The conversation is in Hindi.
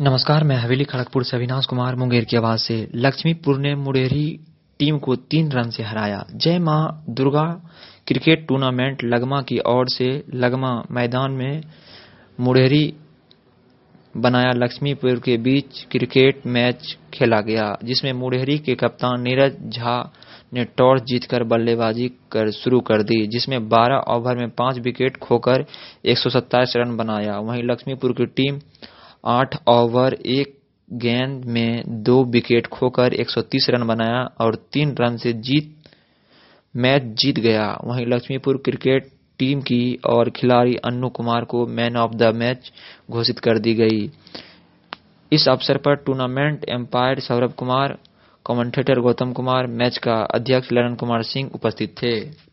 नमस्कार, मैं हवेली खड़गपुर से अविनाश कुमार मुंगेर की आवाज से। लक्ष्मीपुर ने मुंडेरी टीम को 3 रन से हराया। जय मां दुर्गा क्रिकेट टूर्नामेंट लगमा की ओर से लगमा मैदान में मुंडेरी बनाया लक्ष्मीपुर के बीच क्रिकेट मैच खेला गया, जिसमें मुंडेरी के कप्तान नीरज झा ने टॉस जीतकर बल्लेबाजी शुरू कर दी, जिसमें 12 ओवर में 5 विकेट खोकर 127 रन बनाया। वहीं लक्ष्मीपुर की टीम 8 ओवर 1 गेंद में 2 विकेट खोकर 130 रन बनाया और 3 रन से मैच जीत गया। वहीं लक्ष्मीपुर क्रिकेट टीम की और खिलाड़ी अन्नू कुमार को मैन ऑफ द मैच घोषित कर दी गई। इस अवसर पर tournament umpire Saurabh Kumar, commentator Gautam Kumar, match का अध्यक्ष ललन कुमार सिंह उपस्थित थे।